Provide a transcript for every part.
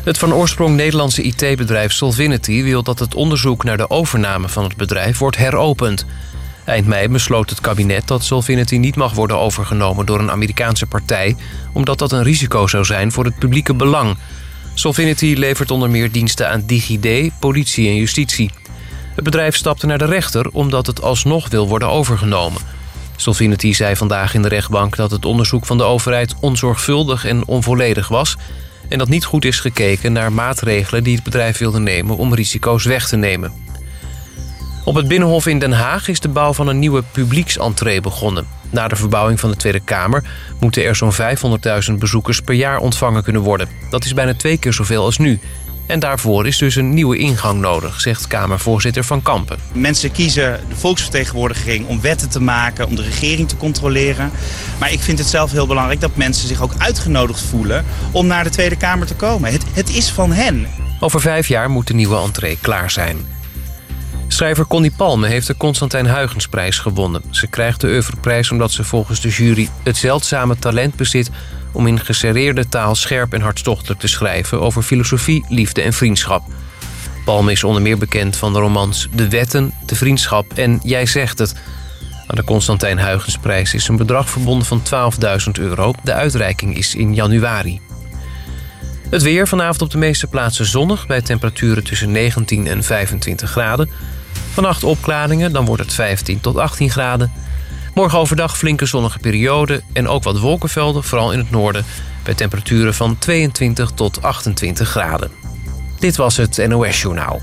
Het van oorsprong Nederlandse IT-bedrijf Solvinity wil dat het onderzoek naar de overname van het bedrijf wordt heropend. Eind mei besloot het kabinet dat Solvinity niet mag worden overgenomen door een Amerikaanse partij, omdat dat een risico zou zijn voor het publieke belang. Solvinity levert onder meer diensten aan DigiD, politie en justitie. Het bedrijf stapte naar de rechter omdat het alsnog wil worden overgenomen. Solvinity zei vandaag in de rechtbank dat het onderzoek van de overheid onzorgvuldig en onvolledig was en dat niet goed is gekeken naar maatregelen die het bedrijf wilde nemen om risico's weg te nemen. Op het Binnenhof in Den Haag is de bouw van een nieuwe publieksentree begonnen. Na de verbouwing van de Tweede Kamer moeten er zo'n 500.000 bezoekers per jaar ontvangen kunnen worden. Dat is bijna 2 keer zoveel als nu. En daarvoor is dus een nieuwe ingang nodig, zegt Kamervoorzitter Van Kampen. Mensen kiezen de volksvertegenwoordiging om wetten te maken, om de regering te controleren. Maar ik vind het zelf heel belangrijk dat mensen zich ook uitgenodigd voelen om naar de Tweede Kamer te komen. Het is van hen. Over 5 jaar moet de nieuwe entree klaar zijn. Schrijver Connie Palme heeft de Constantijn Huygensprijs gewonnen. Ze krijgt de oeuvreprijs omdat ze volgens de jury het zeldzame talent bezit om in geserreerde taal scherp en hartstochtelijk te schrijven over filosofie, liefde en vriendschap. Palme is onder meer bekend van de romans De Wetten, De Vriendschap en Jij zegt het. Aan de Constantijn Huygensprijs is een bedrag verbonden van €12.000. De uitreiking is in januari. Het weer vanavond op de meeste plaatsen zonnig bij temperaturen tussen 19 en 25 graden. Vannacht opklaringen, dan wordt het 15 tot 18 graden. Morgen overdag flinke zonnige periode en ook wat wolkenvelden, vooral in het noorden, bij temperaturen van 22 tot 28 graden. Dit was het NOS Journaal.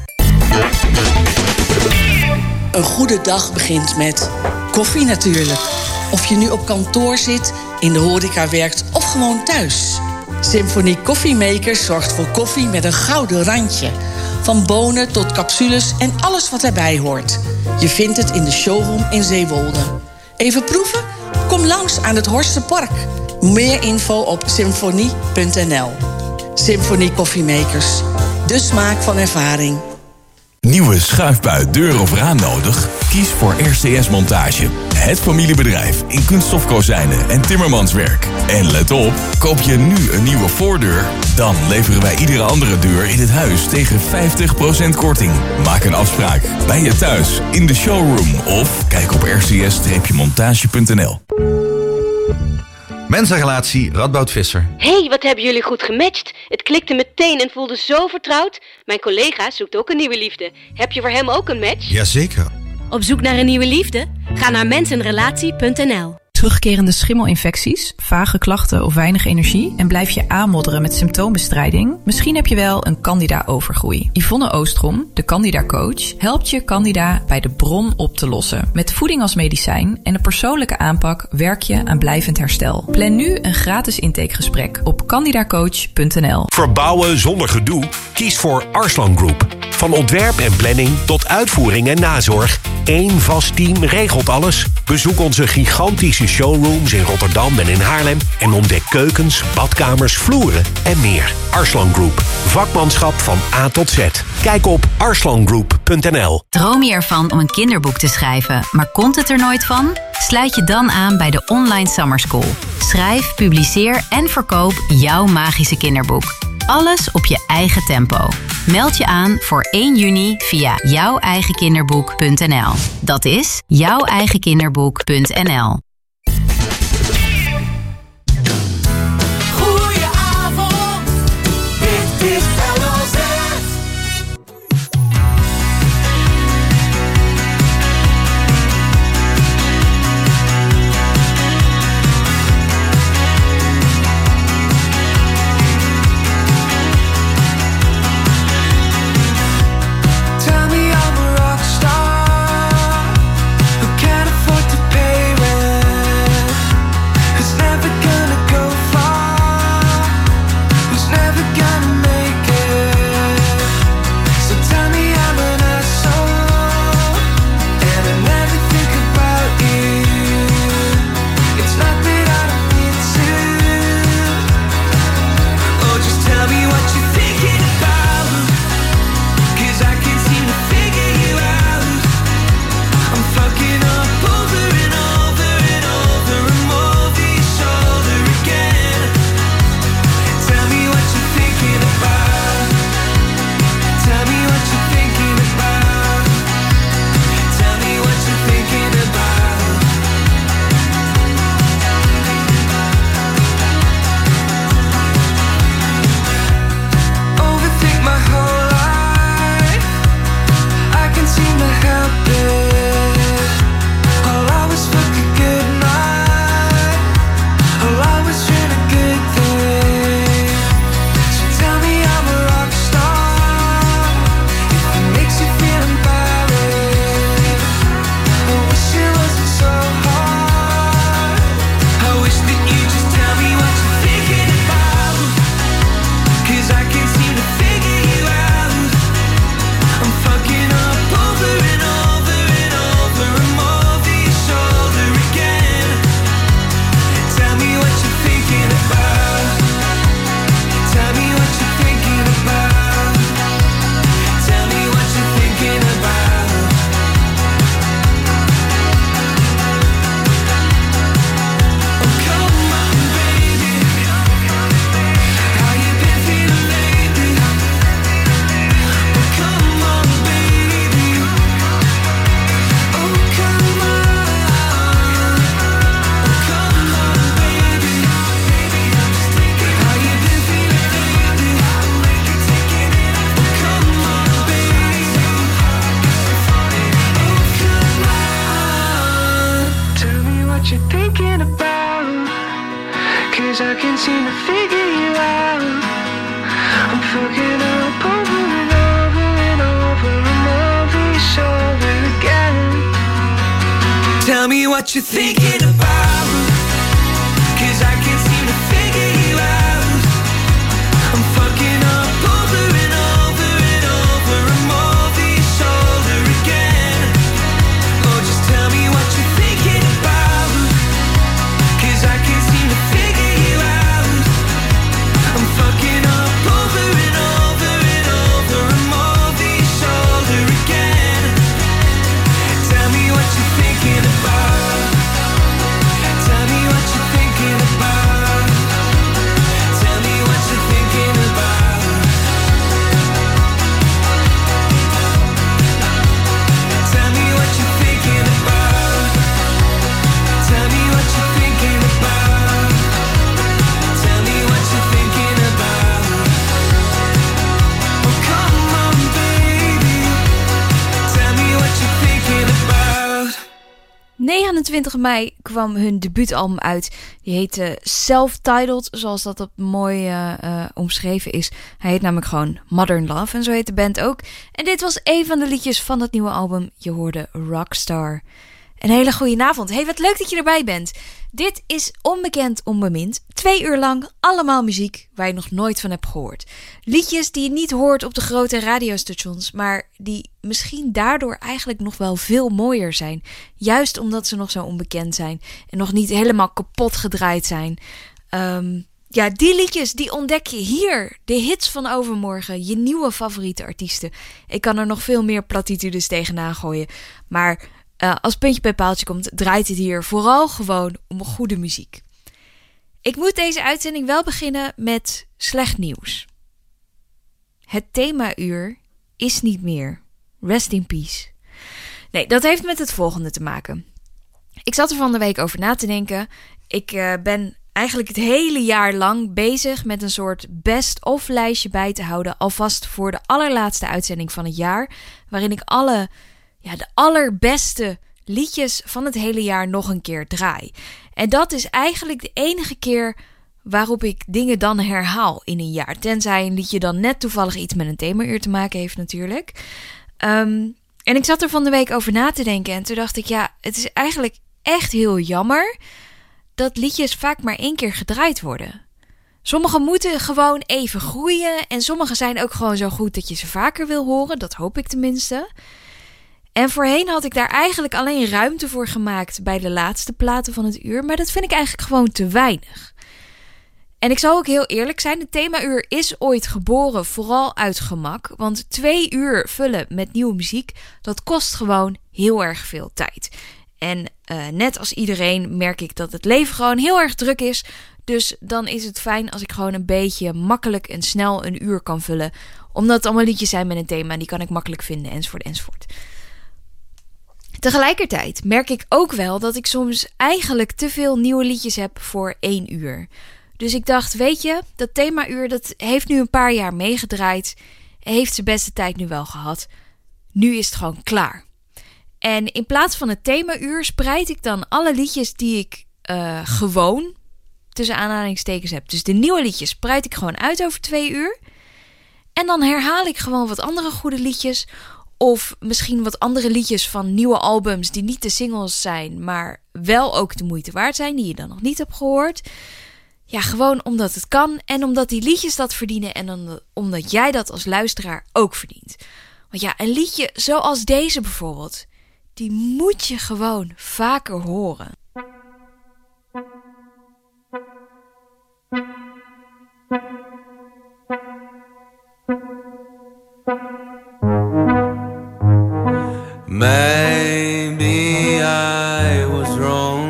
Een goede dag begint met koffie natuurlijk. Of je nu op kantoor zit, in de horeca werkt of gewoon thuis. Symphony Koffiemakers zorgt voor koffie met een gouden randje. Van bonen tot capsules en alles wat erbij hoort. Je vindt het in de showroom in Zeewolde. Even proeven? Kom langs aan het Horstenpark. Meer info op symfonie.nl. Symphony Koffiemakers. De smaak van ervaring. Nieuwe schuifbui, deur of raam nodig? Kies voor RCS Montage. Het familiebedrijf in kunststofkozijnen en timmermanswerk. En let op, koop je nu een nieuwe voordeur, dan leveren wij iedere andere deur in het huis tegen 50% korting. Maak een afspraak bij je thuis, in de showroom of kijk op rcs-montage.nl. Mensenrelatie Radboud Visser. Hey, wat hebben jullie goed gematcht. Het klikte meteen en voelde zo vertrouwd. Mijn collega zoekt ook een nieuwe liefde. Heb je voor hem ook een match? Jazeker. Op zoek naar een nieuwe liefde? Ga naar mensenrelatie.nl. Terugkerende schimmelinfecties, vage klachten of weinig energie en blijf je aanmodderen met symptoombestrijding? Misschien heb je wel een Candida-overgroei. Yvonne Oostrom, de Candida-coach, helpt je Candida bij de bron op te lossen. Met voeding als medicijn en een persoonlijke aanpak werk je aan blijvend herstel. Plan nu een gratis intakegesprek op candidacoach.nl. Verbouwen zonder gedoe? Kies voor Arslan Group. Van ontwerp en planning tot uitvoering en nazorg. 1 vast team regelt alles. Bezoek onze gigantische showrooms in Rotterdam en in Haarlem en ontdek keukens, badkamers, vloeren en meer. Arslan Group. Vakmanschap van A tot Z. Kijk op arslangroup.nl. Droom je ervan om een kinderboek te schrijven, maar komt het er nooit van? Sluit je dan aan bij de Online Summer School. Schrijf, publiceer en verkoop jouw magische kinderboek. Alles op je eigen tempo. Meld je aan voor 1 juni via jouweigenkinderboek.nl. Dat is jouweigenkinderboek.nl. Goedenavond, dit is LOZ. Tell me I'm a rock star who can't afford to pay rent. seem to figure you out. I'm fucking up over and over and over and over your shoulder again. Tell me what you're thinking about, 'cause I can't seem to figure you out. I'm fucking up over and over and over and over your shoulder again. Oh, just tell me what you're thinking about, 'cause I can't seem to figure you out. I'm fucking up over and over and over and over your shoulder again. Tell me what you're thinking about. Tell me what you're thinking about. Tell me what you're thinking about. Tell me what you're thinking about. Tell me what you're thinking about. Tell me what you're thinking about. Oh, come on, baby. Tell me what you're thinking about. 29 mei kwam hun debuutalbum uit. Die heette Self-Titled, zoals dat op mooi omschreven is. Hij heet namelijk gewoon Modern Love en zo heet de band ook. En dit was een van de liedjes van dat nieuwe album. Je hoorde Rockstar. Een hele goede avond. Hey, wat leuk dat je erbij bent. Dit is Onbekend Onbemind. 2 uur lang allemaal muziek waar je nog nooit van hebt gehoord. Liedjes die je niet hoort op de grote radiostations, maar die misschien daardoor eigenlijk nog wel veel mooier zijn. Juist omdat ze nog zo onbekend zijn en nog niet helemaal kapot gedraaid zijn. Ja, die liedjes die ontdek je hier. De hits van overmorgen, je nieuwe favoriete artiesten. Ik kan er nog veel meer platitudes tegenaan gooien, maar als puntje bij paaltje komt, draait het hier vooral gewoon om goede muziek. Ik moet deze uitzending wel beginnen met slecht nieuws. Het themauur is niet meer. Rest in peace. Nee, dat heeft met het volgende te maken. Ik zat er van de week over na te denken. Ik ben eigenlijk het hele jaar lang bezig met een soort best-of lijstje bij te houden, alvast voor de allerlaatste uitzending van het jaar, waarin ik de allerbeste liedjes van het hele jaar nog een keer draai. En dat is eigenlijk de enige keer waarop ik dingen dan herhaal in een jaar. Tenzij een liedje dan net toevallig iets met een themauur te maken heeft natuurlijk. En ik zat er van de week over na te denken en toen dacht ik, ja, het is eigenlijk echt heel jammer dat liedjes vaak maar 1 keer gedraaid worden. Sommige moeten gewoon even groeien en sommige zijn ook gewoon zo goed dat je ze vaker wil horen. Dat hoop ik tenminste. En voorheen had ik daar eigenlijk alleen ruimte voor gemaakt bij de laatste platen van het uur, maar dat vind ik eigenlijk gewoon te weinig. En ik zal ook heel eerlijk zijn, het themauur is ooit geboren vooral uit gemak, want 2 uur vullen met nieuwe muziek, dat kost gewoon heel erg veel tijd. En net als iedereen merk ik dat het leven gewoon heel erg druk is, dus dan is het fijn als ik gewoon een beetje makkelijk en snel een uur kan vullen, omdat het allemaal liedjes zijn met een thema en die kan ik makkelijk vinden, enzovoort, enzovoort. Tegelijkertijd merk ik ook wel dat ik soms eigenlijk te veel nieuwe liedjes heb voor 1 uur. Dus ik dacht, weet je, dat themauur dat heeft nu een paar jaar meegedraaid. Heeft zijn beste tijd nu wel gehad. Nu is het gewoon klaar. En in plaats van het themauur spreid ik dan alle liedjes die ik gewoon tussen aanhalingstekens heb. Dus de nieuwe liedjes spreid ik gewoon uit over 2 uur. En dan herhaal ik gewoon wat andere goede liedjes. Of misschien wat andere liedjes van nieuwe albums die niet de singles zijn, maar wel ook de moeite waard zijn, die je dan nog niet hebt gehoord. Ja, gewoon omdat het kan en omdat die liedjes dat verdienen en omdat jij dat als luisteraar ook verdient. Want ja, een liedje zoals deze bijvoorbeeld, die moet je gewoon vaker horen. Maybe I was wrong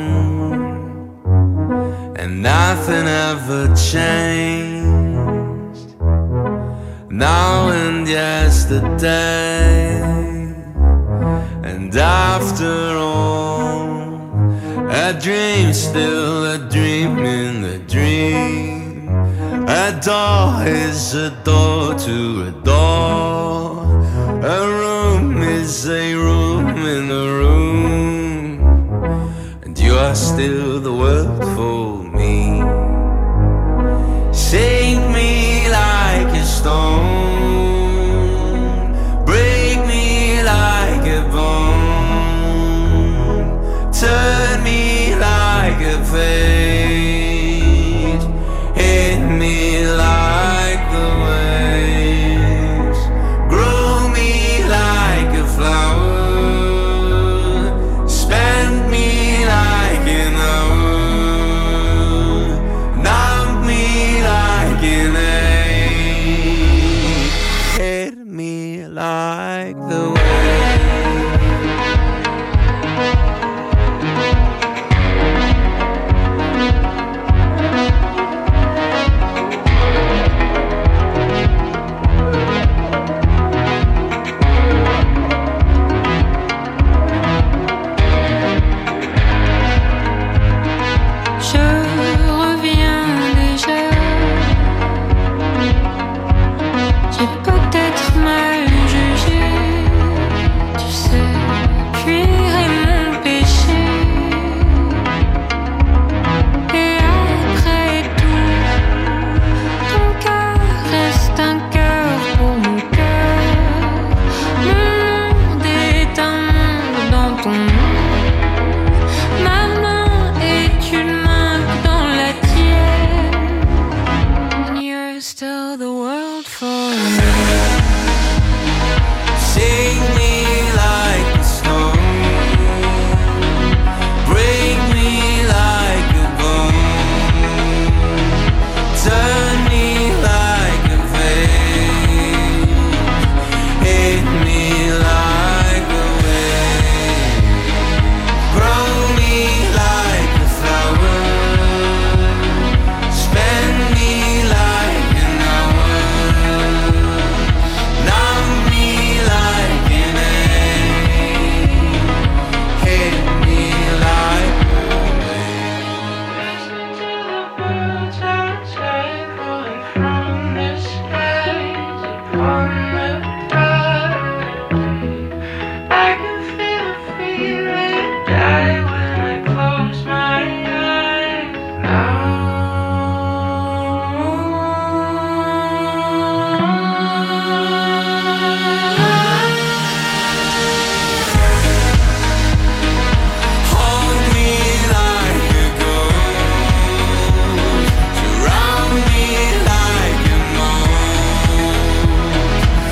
and nothing ever changed. Now and yesterday, and after all, a dream still a dream in the dream. A door is a door to a door. A room is a room in a room, and you are still the world for me. Take me like a stone, break me like a bone, turn me like a page, hit me like the waves, grow me like a flower, spend me like an hour, numb me like an ache, hit me like the waves. Still the world for me. Take me like a stone, break me like a bone, turn me like a page, hit me like a wave, grow me like a flower, spend me like an hour, numb me like an ache, hit me like a wave. Listen to the birds outside falling from the skies upon the property. I can feel the feeling die when I close my eyes now. Hold me like a ghost, surround me like a moon,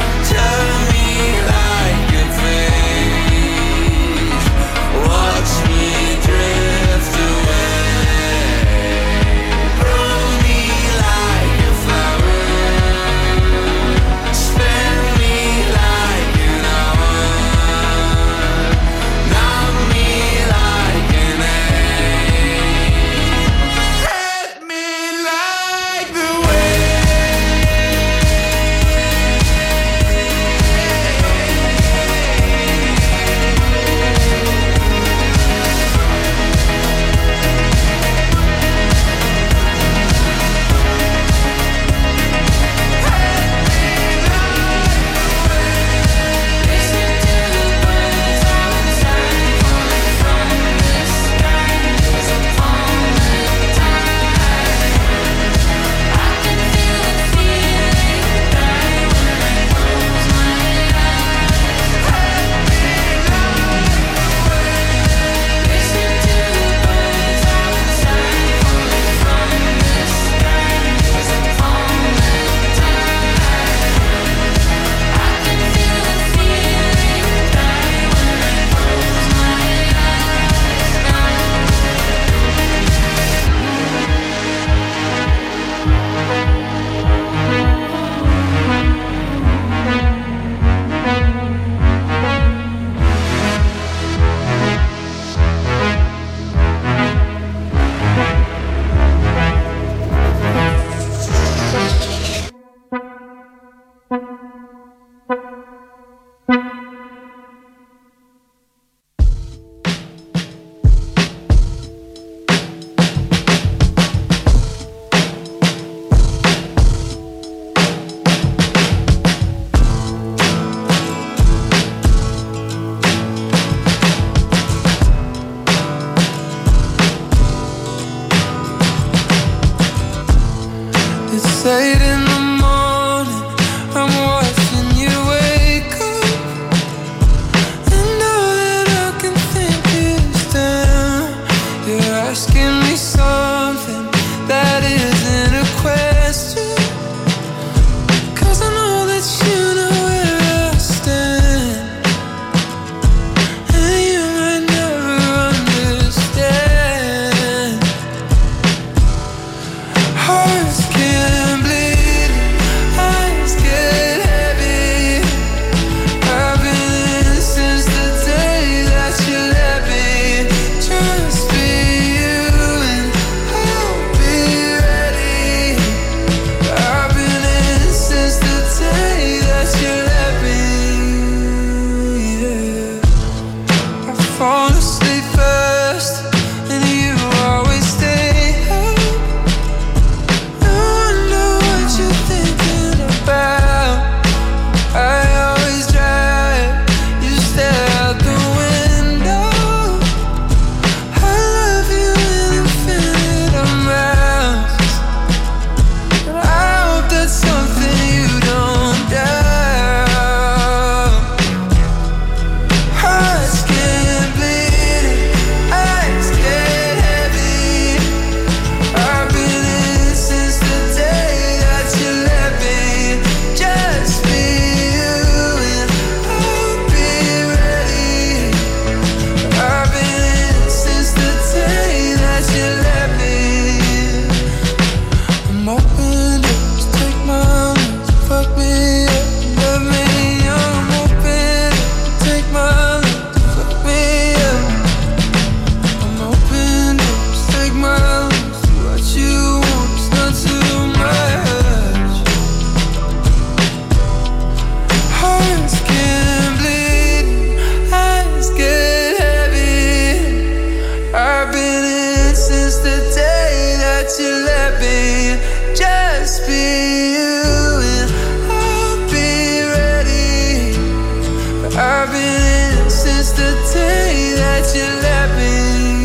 since the day that you left me.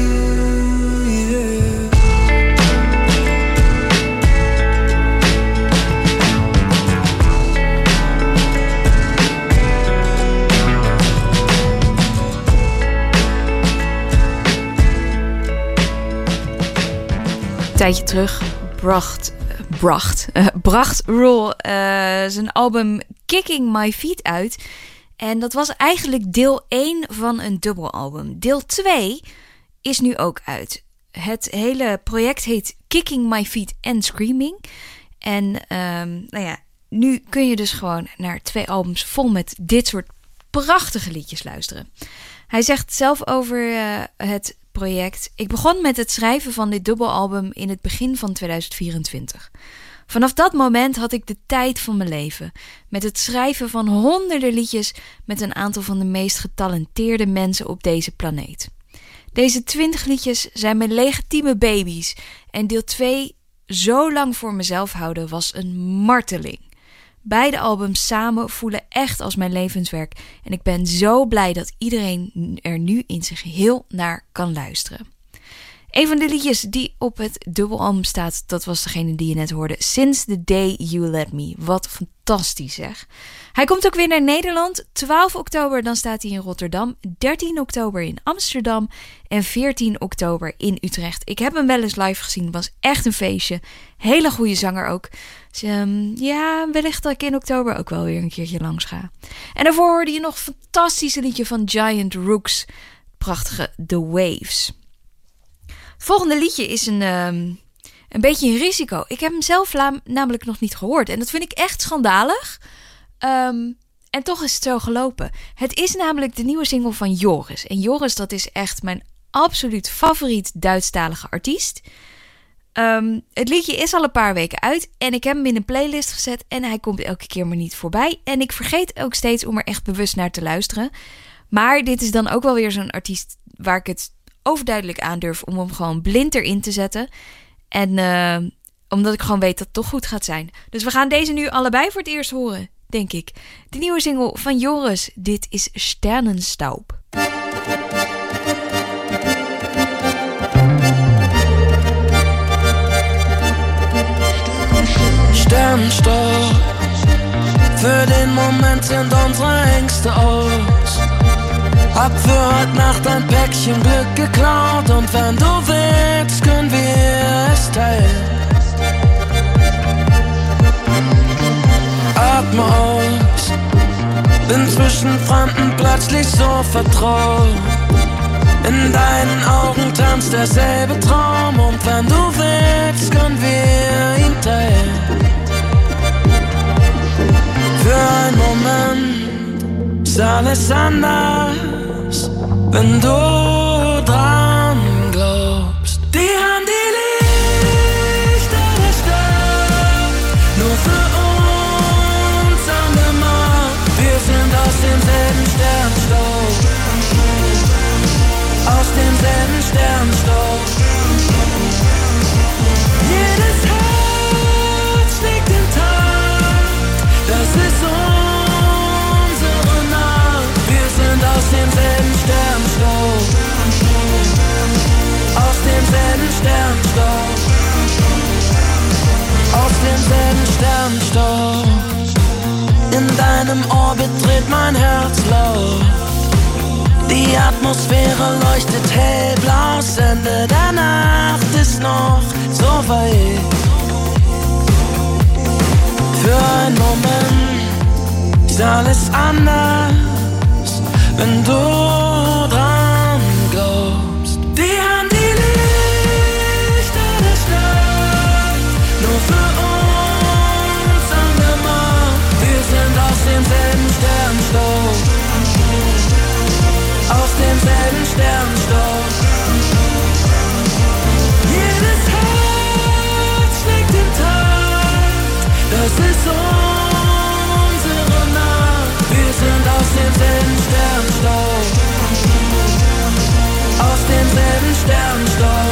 Een tijdje terug bracht Rule zijn album Kicking My Feet uit. En dat was eigenlijk deel 1 van een dubbelalbum. Deel 2 is nu ook uit. Het hele project heet Kicking My Feet and Screaming. En nu kun je dus gewoon naar 2 albums vol met dit soort prachtige liedjes luisteren. Hij zegt zelf over het project: ik begon met het schrijven van dit dubbelalbum in het begin van 2024. Vanaf dat moment had ik de tijd van mijn leven. Met het schrijven van honderden liedjes met een aantal van de meest getalenteerde mensen op deze planeet. Deze 20 liedjes zijn mijn legitieme baby's. En deel 2 zo lang voor mezelf houden was een marteling. Beide albums samen voelen echt als mijn levenswerk. En ik ben zo blij dat iedereen er nu in zijn geheel naar kan luisteren. Een van de liedjes die op het dubbelalbum staat, dat was degene die je net hoorde. Since the Day You Let Me. Wat fantastisch zeg. Hij komt ook weer naar Nederland. 12 oktober dan staat hij in Rotterdam. 13 oktober in Amsterdam. En 14 oktober in Utrecht. Ik heb hem wel eens live gezien. Was echt een feestje. Hele goede zanger ook. Dus wellicht dat ik in oktober ook wel weer een keertje langs ga. En daarvoor hoorde je nog een fantastische liedje van Giant Rooks. Prachtige The Waves. Het volgende liedje is een beetje een risico. Ik heb hem zelf namelijk nog niet gehoord. En dat vind ik echt schandalig. En toch is het zo gelopen. Het is namelijk de nieuwe single van Joris. En Joris, dat is echt mijn absoluut favoriet Duitsstalige artiest. Het liedje is al een paar weken uit. En ik heb hem in een playlist gezet. En hij komt elke keer maar niet voorbij. En ik vergeet ook steeds om er echt bewust naar te luisteren. Maar dit is dan ook wel weer zo'n artiest waar ik het overduidelijk aandurf om hem gewoon blind erin te zetten. En omdat ik gewoon weet dat het toch goed gaat zijn. Dus we gaan deze nu allebei voor het eerst horen, denk ik. De nieuwe single van Joris. Dit is Sternenstaub. Sternenstaub, für den Moment sind unsere Ängste aus. Hab für heute Nacht ein Päckchen Glück geklaut und wenn du willst, können wir es teilen. Atme aus, bin zwischen Fremden plötzlich so vertraut. In deinen Augen tanzt derselbe Traum und wenn du willst, können wir ihn teilen. Für einen Moment ist alles anders, wenn du dran glaubst. Die haben die Lichter der Stadt nur für uns angemacht. Wir sind aus demselben Sternstaub, aus demselben Sternstaub. Jedes Herz schlägt den Takt, das ist unsere Nacht. Wir sind aus demselben Sternstaub, aus demselben Sternstaub, aus demselben Sternstaub. In deinem Orbit dreht mein Herz laut. Die Atmosphäre leuchtet hellblau, das Ende der Nacht ist noch so weit. Für einen Moment ist alles anders, wenn du dran glaubst. Die haben die Lichter der Stadt nur für uns angemacht. Wir sind aus demselben Sternstaub, aus demselben Sternstaub. Jedes Herz schlägt den Takt, das ist unsere Nacht. Wir sind aus demselben Sternstaub, aus demselben Sternstaub.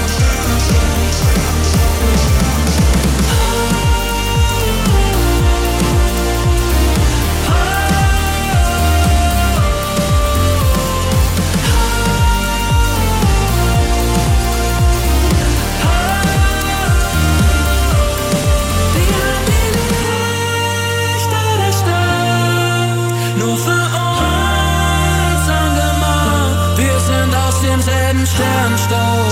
Sternstaub.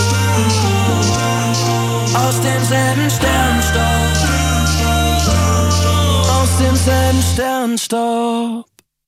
Aus demselben Sternstaub. Aus demselben Sternstaub.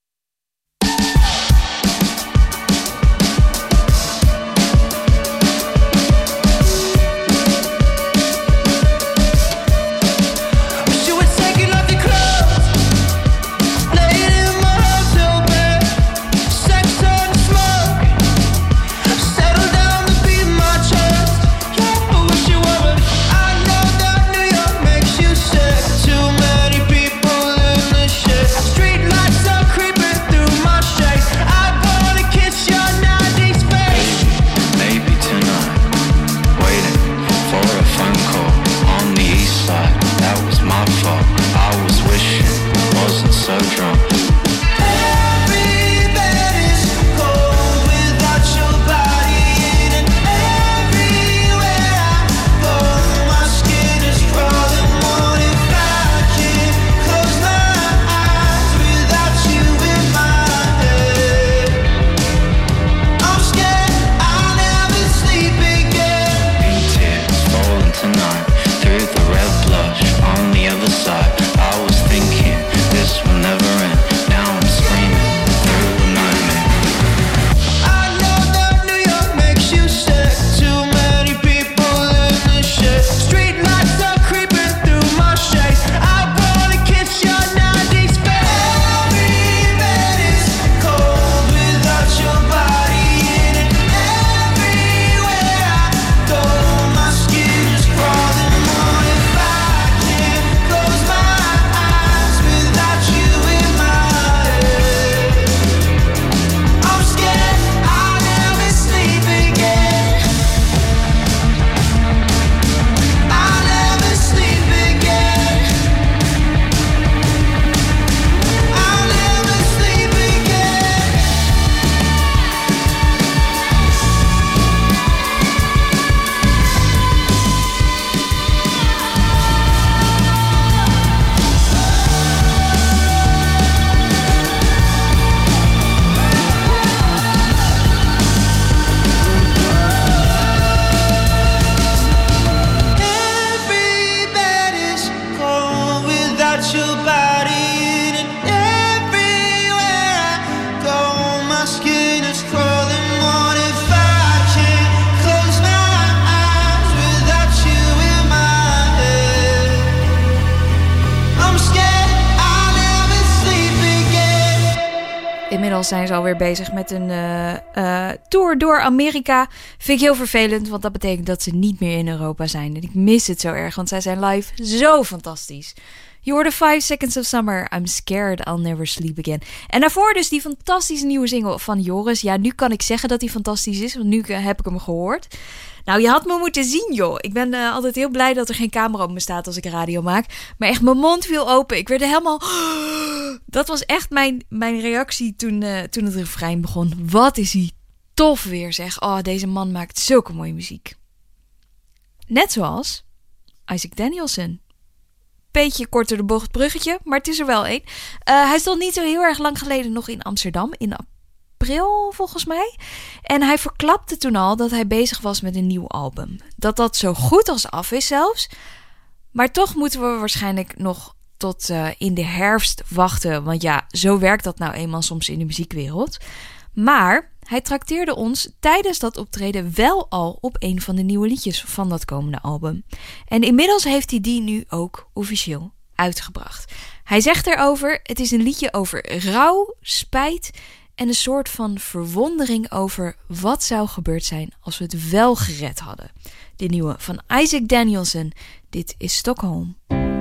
Inmiddels zijn ze alweer bezig met een tour door Amerika. Vind ik heel vervelend, want dat betekent dat ze niet meer in Europa zijn. En ik mis het zo erg, want zij zijn live zo fantastisch. Je hoorde 5 Seconds of Summer, I'm Scared, I'll Never Sleep Again. En daarvoor dus die fantastische nieuwe single van Joris. Ja, nu kan ik zeggen dat die fantastisch is, want nu heb ik hem gehoord. Nou, je had me moeten zien, joh. Ik ben altijd heel blij dat er geen camera op me staat als ik radio maak. Maar echt, mijn mond viel open. Ik werd helemaal... Dat was echt mijn reactie toen het refrein begon. Wat is hij tof weer, zeg. Oh, deze man maakt zulke mooie muziek. Net zoals Isaac Danielson. Beetje korter de bocht bruggetje, maar het is er wel één. Hij stond niet zo heel erg lang geleden nog in Amsterdam. In april, volgens mij. En hij verklapte toen al dat hij bezig was met een nieuw album. Dat zo goed als af is zelfs. Maar toch moeten we waarschijnlijk nog tot in de herfst wachten. Want ja, zo werkt dat nou eenmaal soms in de muziekwereld. Maar hij trakteerde ons tijdens dat optreden wel al op een van de nieuwe liedjes van dat komende album. En inmiddels heeft hij die nu ook officieel uitgebracht. Hij zegt erover, het is een liedje over rouw, spijt en een soort van verwondering over wat zou gebeurd zijn als we het wel gered hadden. De nieuwe van Isaac Danielson. Dit is Stockholm.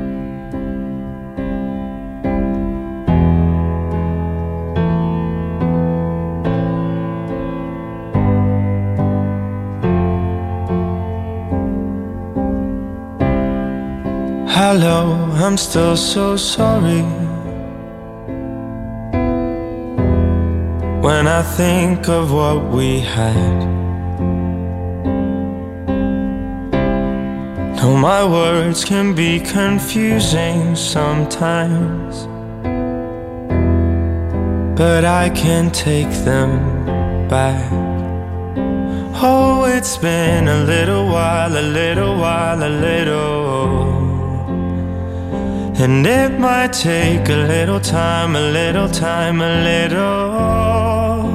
Hello, I'm still so sorry. When I think of what we had, no, my words can be confusing sometimes, but I can take them back. Oh, it's been a little while, a little while, a little. And it might take a little time, a little time, a little.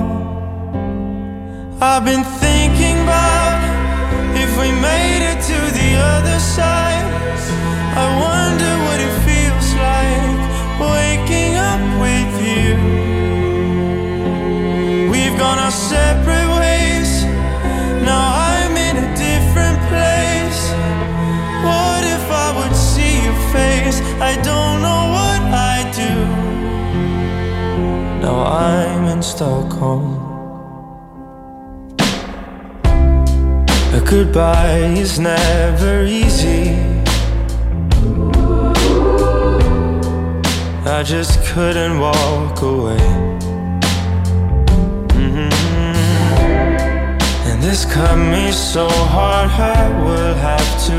I've been thinking about if we made it to the other side. I wonder what it feels like waking up with you. We've gone our separate ways. Now I'm in a different place. What if I would see your face? I don't know what I'd do. Now I'm in Stockholm. A goodbye is never easy. I just couldn't walk away. And this cut me so hard, I will have to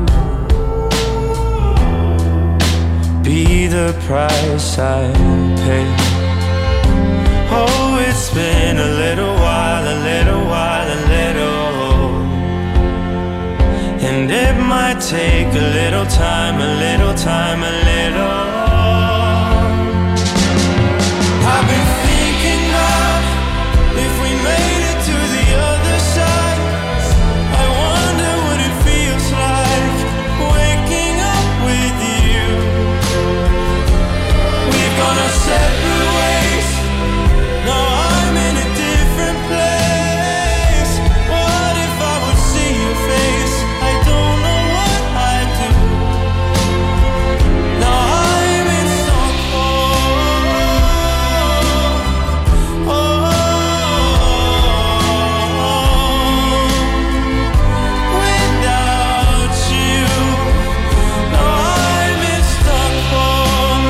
be the price I pay. Oh, it's been a little while, a little while, a little. And it might take a little time, a little time, a little. I've been thinking about if we made it to the other side. I wonder what it feels like waking up with you. We've gone our separate ways. Now I'm in a different place. What if I would see your face? I don't know what I'd do. Now I'm in Stockholm. Without you. Now I'm in Stockholm.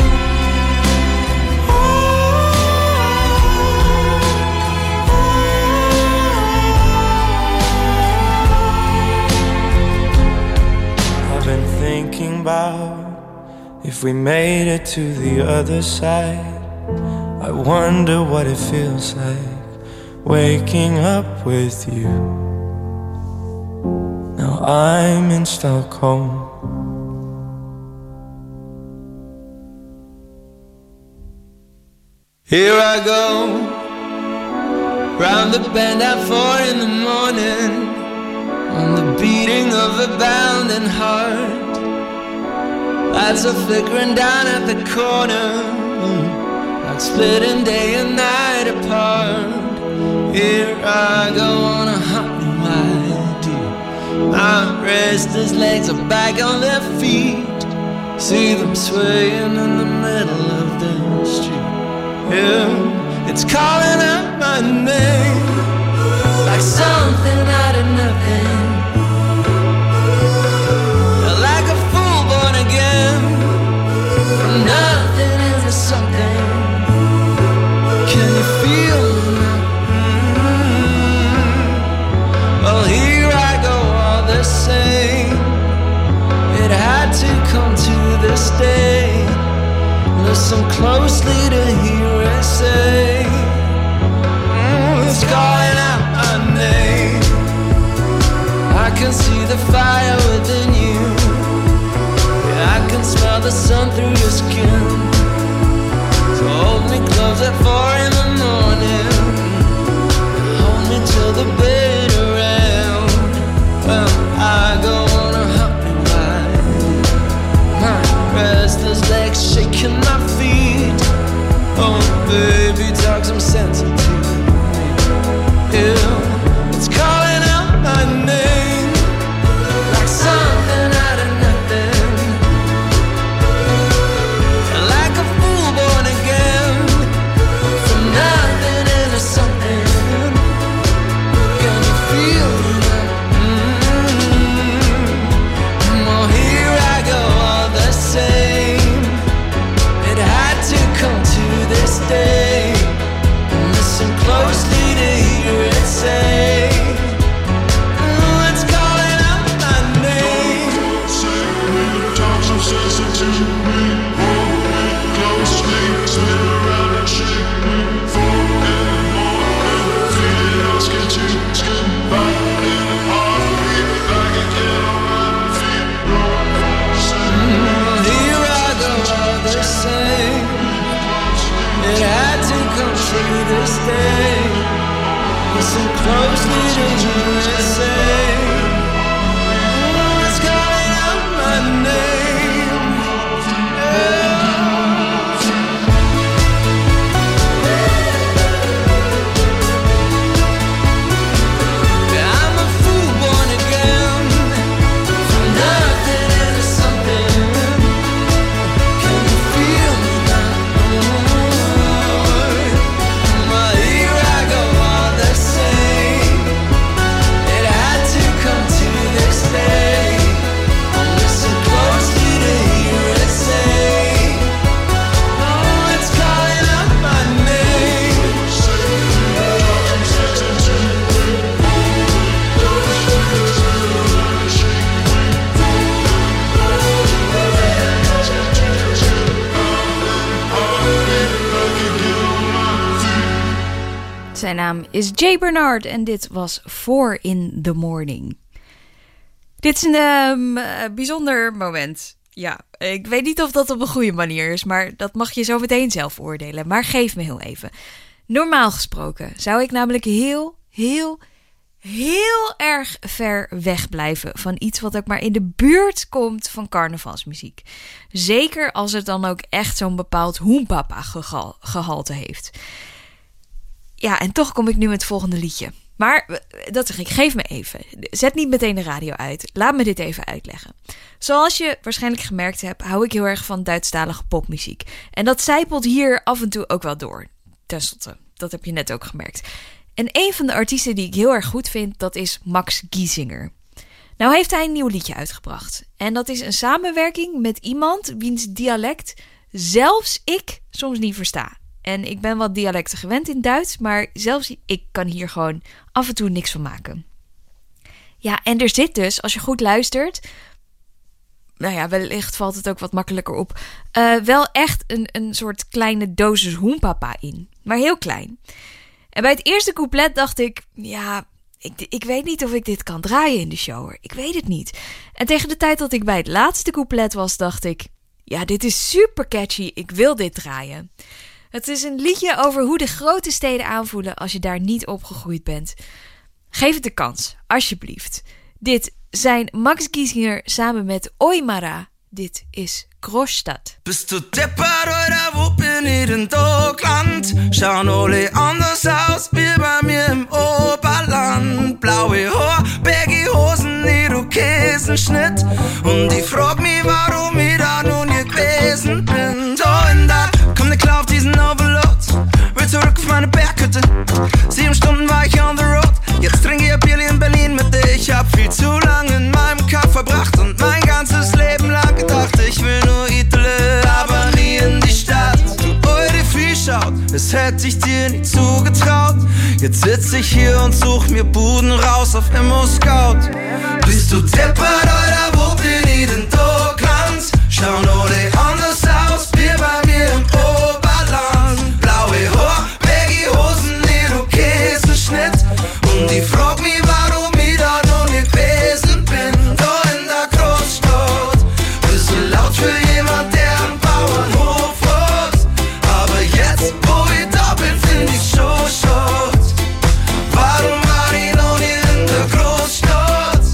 I've been thinking about if we made it to the other side. I wonder what it feels like waking up with you. Now I'm in Stockholm. Here I go, round the bend at 4 in the morning, on the beating of a bounding heart. Lights are flickering down at the corner, like splitting day and night apart. Here I go on a hot new idea. My restless legs are back on their feet. See them swaying in the middle of the street. Yeah, it's calling out my name, like something out of nothing. Like a fool born again, from nothing into something. Can you feel me? Well, here I go all the same. It had to come to this day. Listen closely to hear it say, it's calling out my name. I can see the fire within you. Yeah, I can smell the sun through your skin. So hold me close at 4 in the morning. Hold me till the bitter end. Well, I go on a hot new ride. My restless legs shaking my feet. Oh, baby, talk some sense into me. Yeah, it's calling out my name, like something out of nothing. Like a fool born again, from nothing into something. Can you feel that? Well, here I go all the same. It had to come to this day. Listen closely to hear it say, it's calling out my name. Talk some sense into me. Hold me closely, spin around and shake me. For and more, feel it all skin to skin. to this day. Listen closely to USA. It's calling out my name. I'm a fool born again, from nothing into something. Can you feel me now? Here I go all the same. It had to come to this day. I'm listening closely to hear it say, oh, it's calling out my name. Zijn naam is Jay Bernard en dit was 4 in the Morning. Dit is een bijzonder moment. Ja, ik weet niet of dat op een goede manier is, maar dat mag je zo meteen zelf oordelen. Maar geef me heel even. Normaal gesproken zou ik namelijk heel erg ver weg blijven van iets wat ook maar in de buurt komt van carnavalsmuziek. Zeker als het dan ook echt zo'n bepaald hoenpapa-gehalte heeft. Ja, en toch kom ik nu met het volgende liedje. Maar dat zeg ik, geef me even. Zet niet meteen de radio uit. Laat me dit even uitleggen. Zoals je waarschijnlijk gemerkt hebt, hou ik heel erg van Duitsstalige popmuziek. En dat zijpelt hier af en toe ook wel door. Ten slotte, dat heb je net ook gemerkt. En een van de artiesten die ik heel erg goed vind, dat is Max Giesinger. Nou heeft hij een nieuw liedje uitgebracht. En dat is een samenwerking met iemand wiens dialect zelfs ik soms niet versta. En ik ben wat dialecten gewend in Duits, maar zelfs ik kan hier gewoon af en toe niks van maken. Ja, en er zit dus, als je goed luistert, nou ja, wellicht valt het ook wat makkelijker op, wel echt een soort kleine dosis hoenpapa in. Maar heel klein. En bij het eerste couplet dacht ik, ja, ik weet niet of ik dit kan draaien in de show hoor. Ik weet het niet. En tegen de tijd dat ik bij het laatste couplet was, dacht ik, ja, dit is super catchy, ik wil dit draaien. Het is een liedje over hoe de grote steden aanvoelen als je daar niet opgegroeid bent. Geef het de kans, alsjeblieft. Dit zijn Max Giesinger samen met Oimara. Dit is Großstadt. Bist du deppert oder wo bin ich in Deutschland? Schauen alle anders aus wie bei mir im Oberland. Blaue Haar, baggy Hosen, Irokesenschnitt. Und ich frag mich, warum ich da nun nie gewesen bin. So in da, komm ne klar auf diesen Overload. Will zurück auf meine Berghütte. 7 Stunden war ich on the road. Jetzt trinke ich ein Bierli in Berlin mit dir. Ich hab viel zu lange in meinem Kopf verbracht und mein ganzes Leben lang gedacht, ich will nur Itale, aber nie in die Stadt. Eure Vieh schaut, es hätte ich dir nie zugetraut. Jetzt sitz ich hier und such mir Buden raus auf Immo-Scout. Bist du deppert oder wo bin ich in Deutschland? Schauen alle anders aus, wir bei mir im Oberland. Blaue Haar, baggy Hosen, Irokesenschnitt. Und ich frag mich, warum ich da noch nicht gewesen bin. Da in der Großstadt, bisschen laut für jemand, der am Bauernhof hat. Aber jetzt, wo ich da bin, find ich schon schade. Warum war ich noch nie in der Großstadt?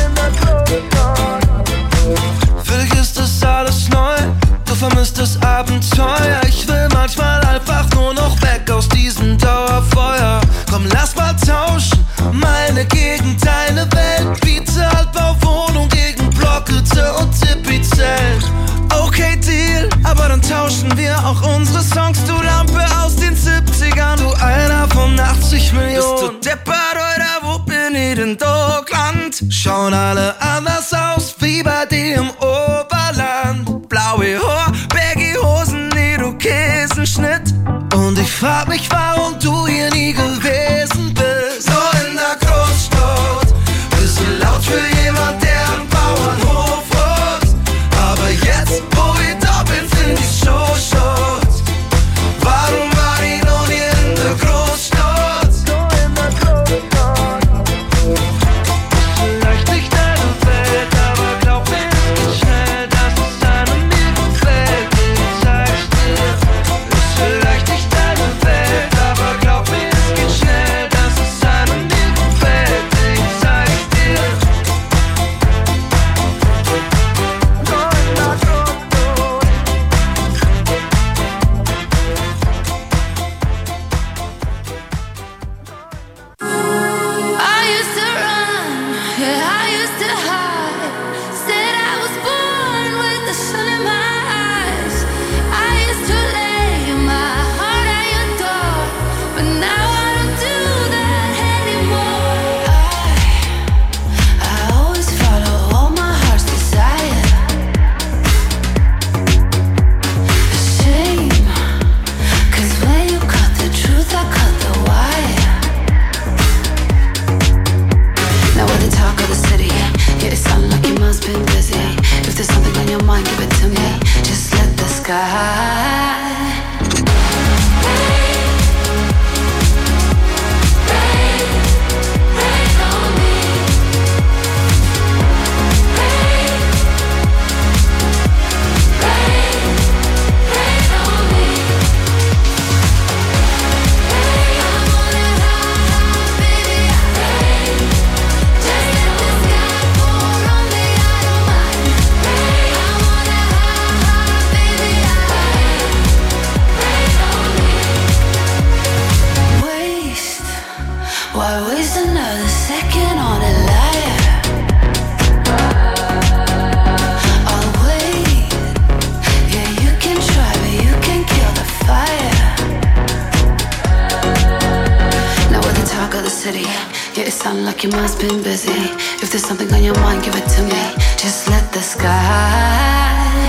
Vielleicht ist das alles neu, du vermisst das Abenteuer. Ich will manchmal einfach nur noch weg aus diesem Dauerfeuer. Komm, lass mal tauschen, meine Gegend, deine Welt. Biete Altbauwohnung gegen Blockhütte und Tippizelt. Okay, Deal, aber dann tauschen wir auch unsere Songs. Du Lampe aus den 70ern, du einer von 80 Millionen. Bist du deppert oder wo bin ich in Deutschland? Schauen alle anders aus wie bei dir im Oberland. Blaue Haar, baggy Hosen, Irokesenschnitt. Und ich frag mich, warum du hier nie gewesen bist. So in der Großstadt, bisschen laut für jemand, der am Bauernhof hat. Aber jetzt, wo ich da bin, find ich schon schade. Warum war ich noch nie in der Großstadt? Vielleicht nicht deine Welt, aber glaub mir nicht schnell, dass es einem mir gefällt. Ich zeig's dir. Ist vielleicht nicht deine Welt, aber Sound like you must been busy. If there's something on your mind, give it to me. Just let the sky.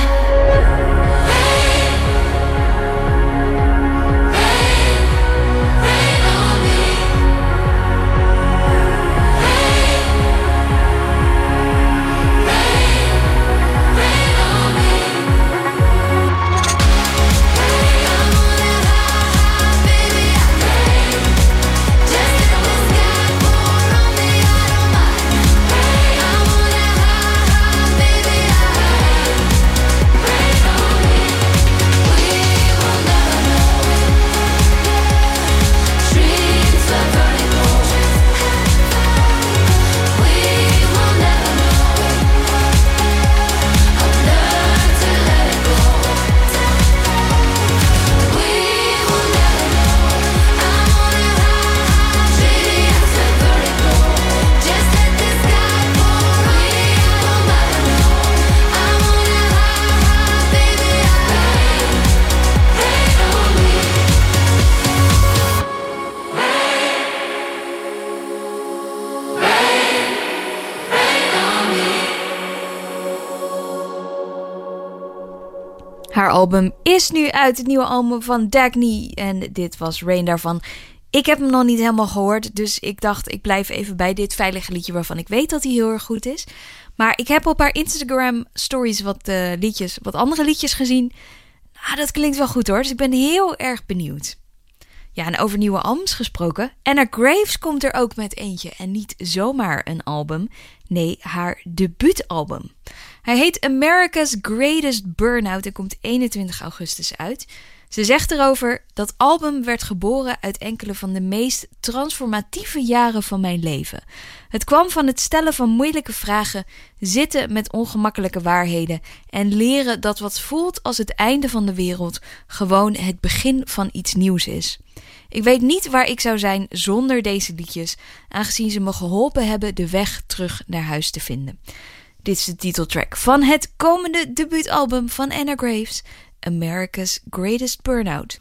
Haar album is nu uit, het nieuwe album van Dagny. En dit was Rain daarvan. Ik heb hem nog niet helemaal gehoord, dus ik dacht ik blijf even bij dit veilige liedje waarvan ik weet dat hij heel erg goed is. Maar ik heb op haar Instagram stories wat andere liedjes gezien. Nou, dat klinkt wel goed hoor, dus ik ben heel erg benieuwd. Ja, en over nieuwe albums gesproken. Anna Graves komt er ook met eentje. En niet zomaar een album. Nee, haar debuutalbum. Hij heet America's Greatest Burnout en komt 21 augustus uit. Ze zegt erover: dat album werd geboren uit enkele van de meest transformatieve jaren van mijn leven. Het kwam van het stellen van moeilijke vragen, zitten met ongemakkelijke waarheden en leren dat wat voelt als het einde van de wereld gewoon het begin van iets nieuws is. Ik weet niet waar ik zou zijn zonder deze liedjes, aangezien ze me geholpen hebben de weg terug naar huis te vinden. Dit is de titeltrack van het komende debuutalbum van Anna Graves, America's Greatest Burnout.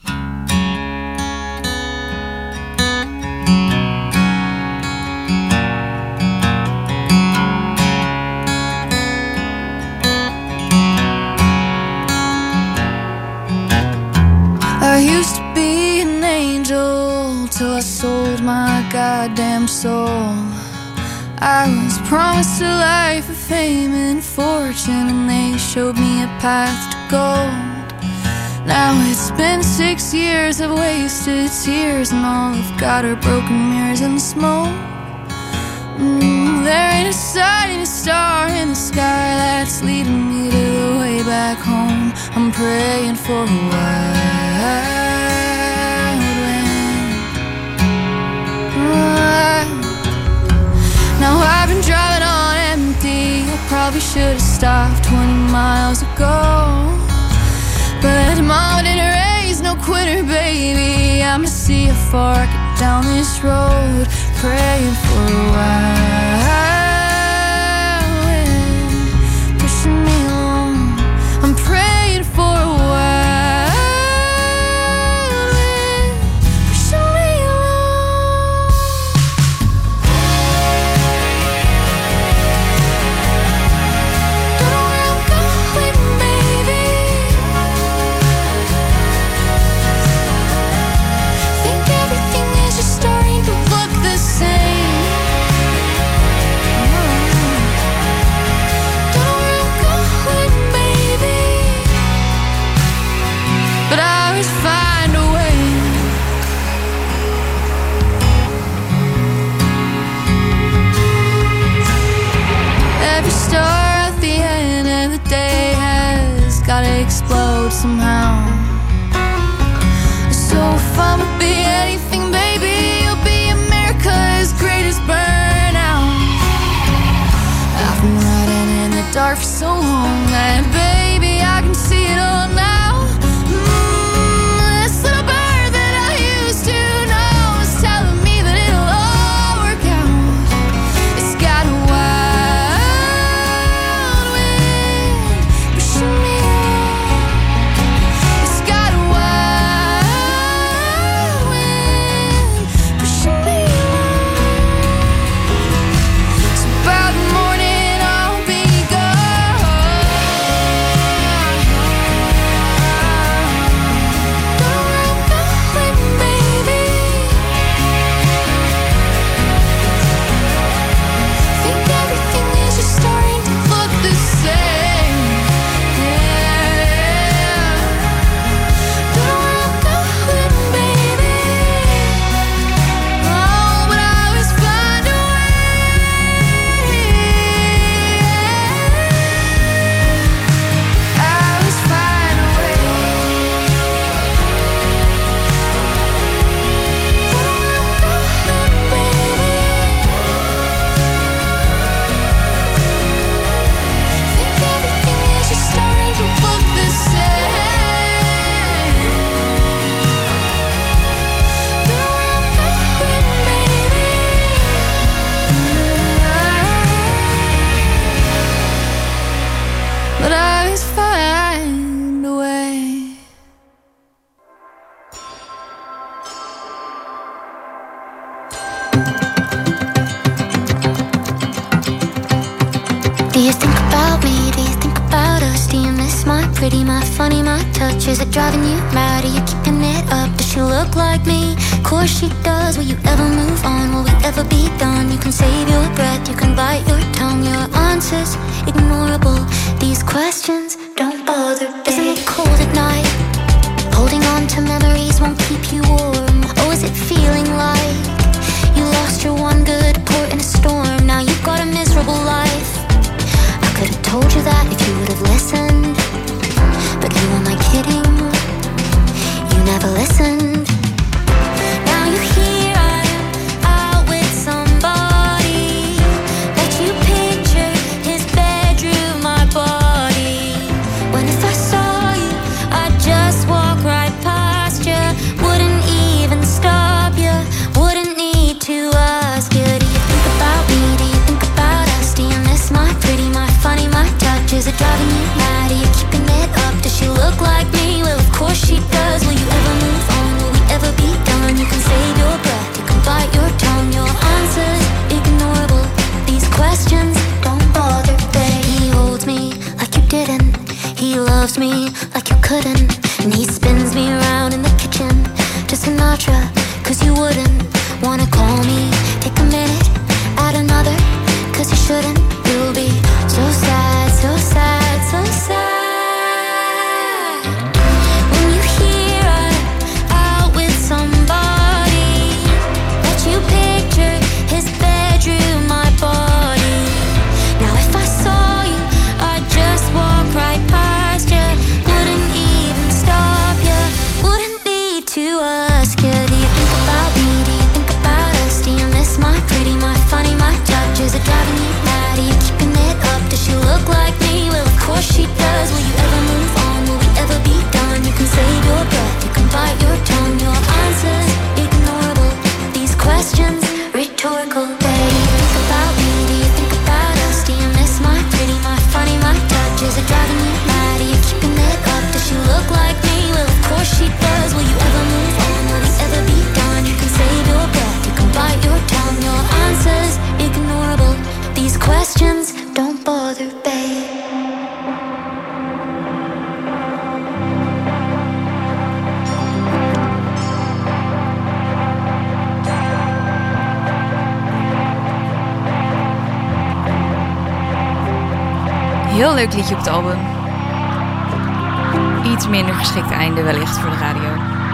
I used to be an angel till I sold my goddamn soul. I was promised a life of fame and fortune, and they showed me a path to gold. Now it's been 6 years of wasted tears, and all I've got are broken mirrors and smoke. There ain't a sight and a star in the sky that's leading me to the way back home. I'm praying for a while. Now I've been driving on empty. I probably should have stopped 20 miles ago, but Mama didn't raise no quitter, baby. I'ma see how far I get down this road, praying for a while, and pushing me along. I'm praying for a while. Explode somehow. So if I'ma be anything, baby, you'll be America's greatest burnout. I've been riding in the dark for so long that, baby, I can see it all now. This little bird that I used to know is telling me that it'll all work out. It's got a wild wind pushing me. Do you think about me? Do you think about us? Do you miss my pretty, my funny, my touch? Is it driving you mad? Are you keeping it up? Does she look like me? Of course she does. Will you ever move on? Will we ever be done? You can save your breath, you can bite your tongue. Your answers ignorable. These questions don't bother. Isn't it cold at night? Holding on to memories won't keep you warm. Oh, is it feeling like you lost your one good port in a storm? Now you've got a miserable life. I could have told you that if you would have listened, but who am I kidding? You never listened. Now you're here, I am out with somebody. Let you picture his bedroom, my body. When if I saw you, I'd just walk right past you. Wouldn't even stop you, wouldn't need to ask you. Do you think about me? Do you think about us? Do you miss my pretty, my funny, my touch? Is it driving you mad? Are you keeping it up? Does she look like me? Well, of course she does. Will you ever move on? Will we ever be done? You can save your breath, you can bite your tongue. Your answers ignorable. These questions don't bother, babe. He holds me like you didn't. He loves me like you couldn't. And he spins me around in the kitchen to Sinatra, 'cause you wouldn't wanna call me. Take a minute, add another, 'cause you shouldn't. You'll be so sad, so sad, so sad. When you hear I'm out with somebody, let you picture his bedroom, my body. Now if I saw you, I'd just walk right past you. Wouldn't even stop you, wouldn't need to ask you. Do you think about me? Do you think about us? Do you miss my pretty, my funny, my touch? Is it driving you mad? Are you keeping it up? Does she look like me? Well, of course she does. Will you ever move on? Will we ever be done? You can save your breath, you can bite your tongue. Your answers ignorable. These questions rhetorical. Babe, do you think about me? Do you think about us? Do you miss my pretty, my funny, my touch? Is it driving you mad? Are you keeping it up? Does she look like me? Well, of course she does. Will you ever move on? Will we ever be done? You can save your breath, you can bite your tongue. Your answers ignorable. These questions don't bother, babe. Heel leuk liedje op het album. Iets minder geschikte einde wellicht voor de radio.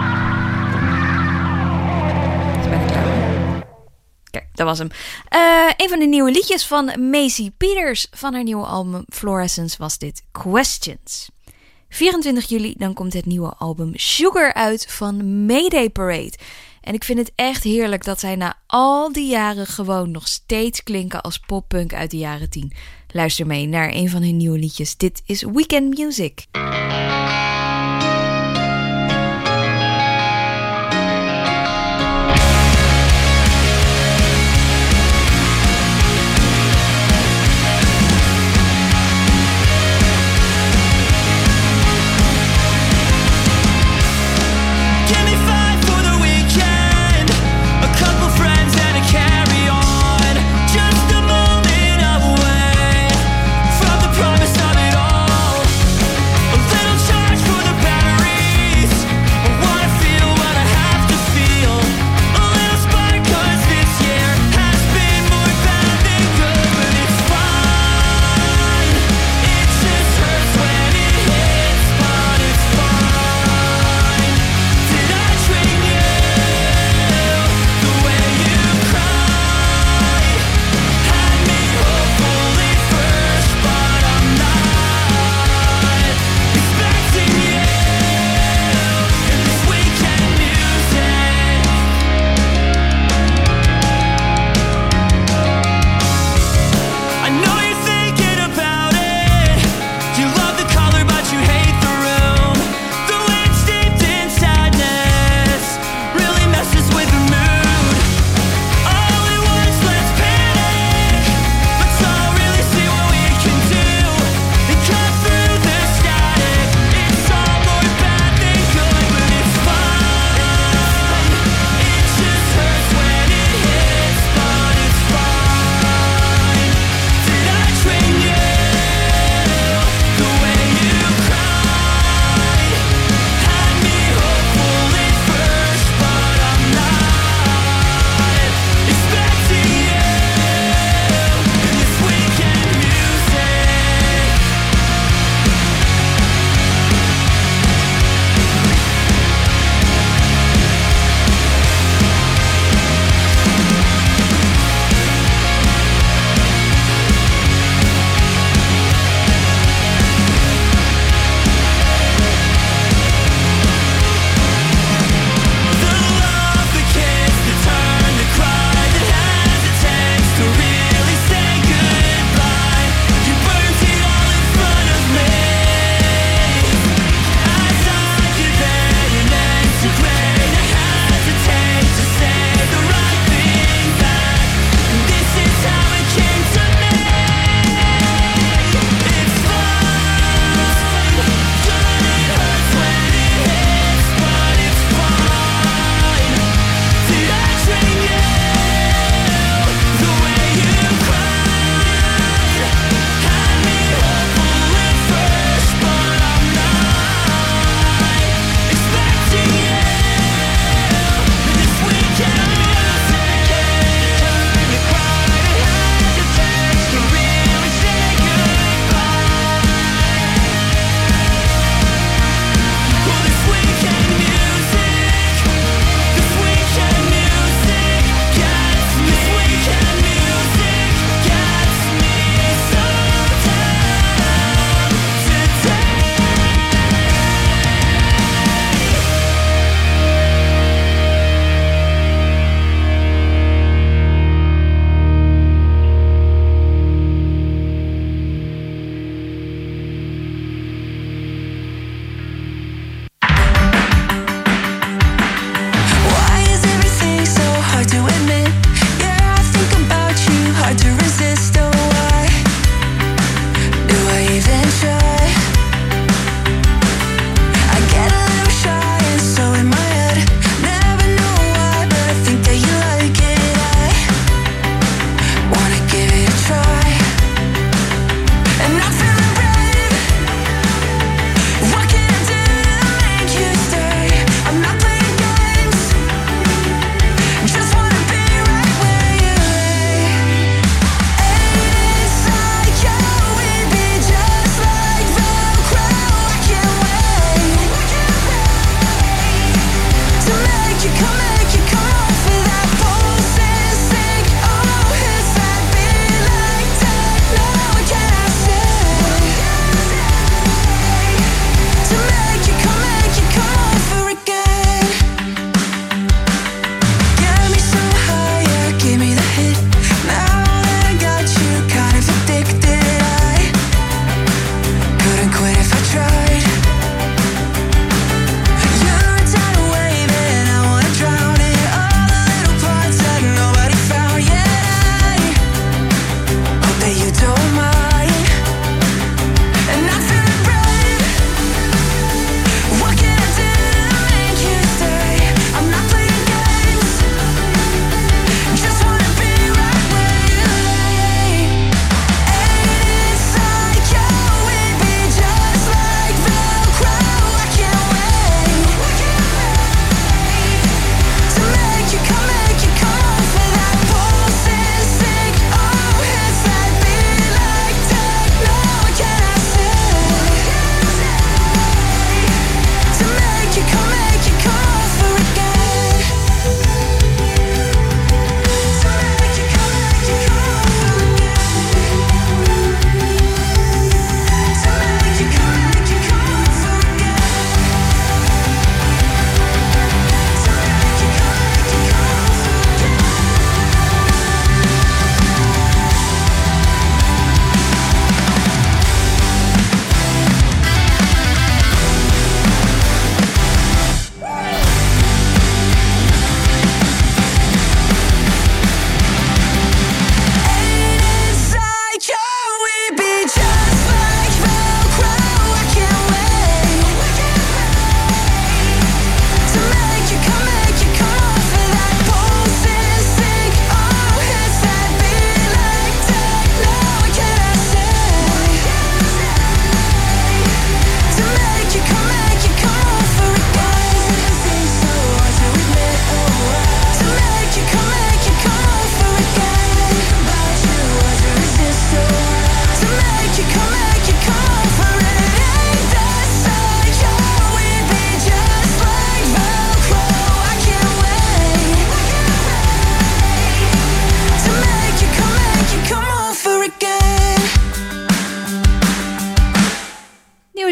Toen ben ik klaar. Kijk, dat was hem. Een van de nieuwe liedjes van Maisie Peters van haar nieuwe album Fluorescence was dit, Questions. 24 juli, dan komt het nieuwe album Sugar uit van Mayday Parade. En ik vind het echt heerlijk dat zij na al die jaren gewoon nog steeds klinken als poppunk uit de jaren 10. Luister mee naar een van hun nieuwe liedjes. Dit is Weekend Music. Little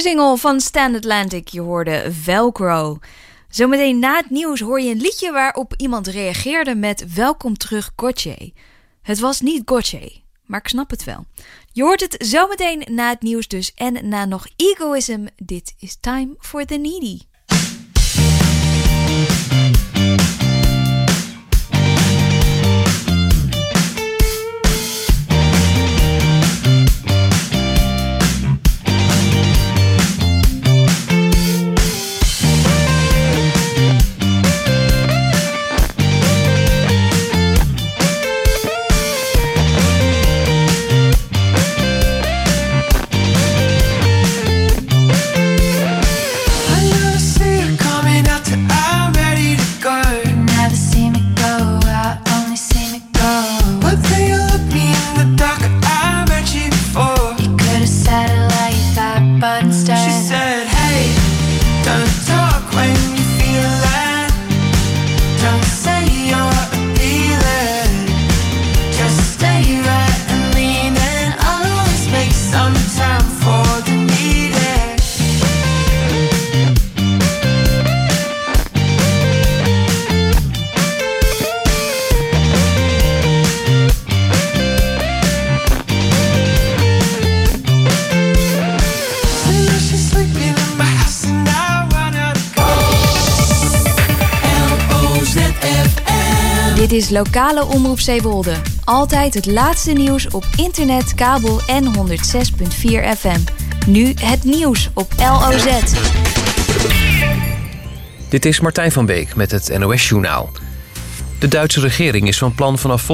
single van Stand Atlantic. Je hoorde Velcro. Zometeen na het nieuws hoor je een liedje waarop iemand reageerde met Welkom terug Gotye. Het was niet Gotye, maar ik snap het wel. Je hoort het zometeen na het nieuws dus en na nog Egoism. Dit is Time for the Needy. Dit is lokale omroep Zeewolde. Altijd het laatste nieuws op internet, kabel en 106.4 FM. Nu het nieuws op LOZ. Dit is Martijn van Beek met het NOS-journaal. De Duitse regering is van plan vanaf